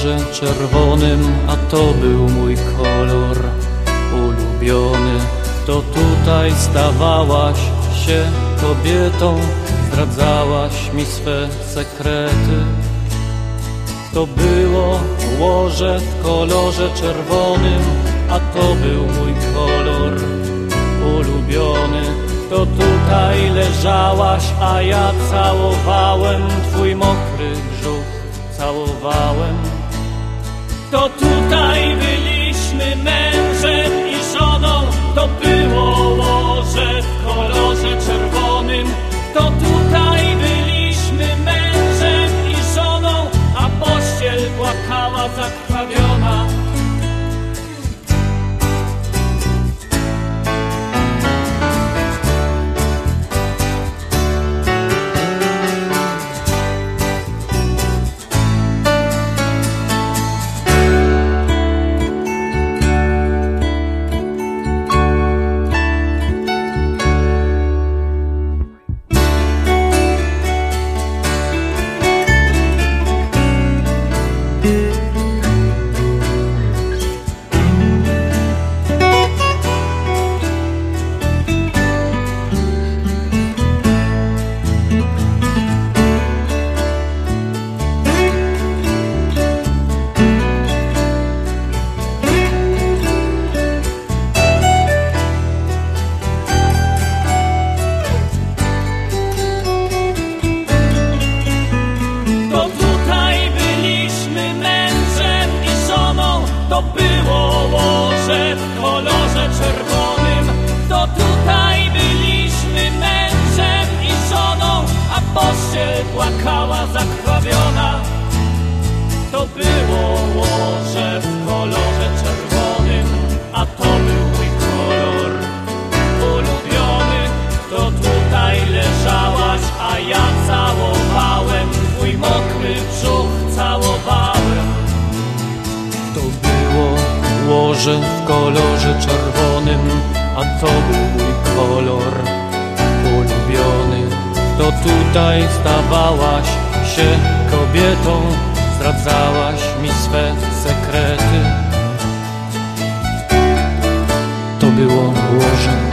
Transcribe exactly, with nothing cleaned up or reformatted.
kolorze czerwonym, a to był mój kolor ulubiony. To tutaj stawałaś się kobietą, zdradzałaś mi swe sekrety. To było łoże w kolorze czerwonym, a to był mój kolor ulubiony. To tutaj leżałaś, a ja całowałem twój mokry brzuch, całowałem. To tutaj byliśmy mężem i żoną, to było łoże w kolorze czerwonym. To tutaj byliśmy mężem i żoną, a pościel płakała zakrwawiona. To było łoże w kolorze czerwonym. To tutaj byliśmy mężem i żoną, a pościel płakała zakrwawiona. To było łoże w kolorze czerwonym, a to był mój kolor ulubiony. To tutaj leżałaś, a ja całowałem twój mokry brzuch, całowałem. Łoże w kolorze czerwonym, a to był mój kolor ulubiony. To tutaj stawałaś się kobietą, zdradzałaś mi swe sekrety. To było łoże